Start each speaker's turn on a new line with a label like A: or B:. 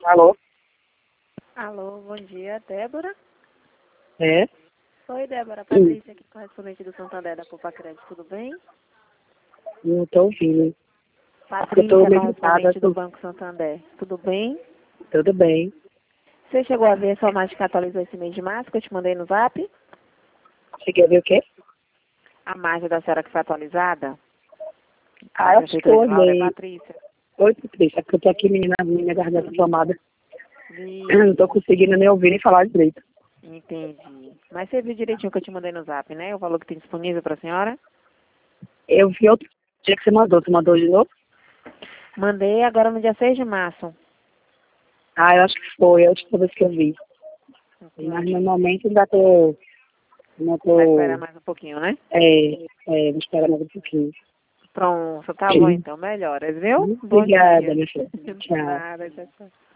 A: Alô?
B: Alô, bom dia, Débora?
A: É?
B: Oi, Débora, Patrícia aqui, correspondente do Santander da Poupa Crédito, tudo bem?
A: Não tô ouvindo. Eu tô
B: Patrícia,
A: meio irritada.
B: correspondente do Banco Santander, tudo bem?
A: Tudo bem.
B: Você chegou a ver a sua mágica que atualizou esse mês de março, que eu te mandei no Zap?
A: Você quer ver o quê?
B: A margem da senhora que foi atualizada?
A: Ah,
B: A
A: eu acho que eu
B: prefeitura de Laura é
A: olhei.
B: Patrícia.
A: Oi, Patrícia, porque eu tô aqui, menina, minha garganta inflamada.
B: Vi,
A: Não tô conseguindo nem ouvir nem falar direito.
B: entendi. Mas você viu direitinho que eu te mandei no Zap, né? O valor que tem disponível para a senhora?
A: Eu vi outro dia que você mandou. Você mandou de novo?
B: Mandei agora no dia 6 de março.
A: Ah, eu acho que foi a última vez que eu vi. Mas no
B: Entendi.
A: momento ainda tô... Não
B: Vai esperar
A: tô...
B: mais um pouquinho, né?
A: Vou esperar mais um pouquinho.
B: Pronto, tá bom então. Melhoras, viu? Bom
A: Obrigada,
B: dia.
A: minha filha. Tchau.
B: Nada, tchau, tchau.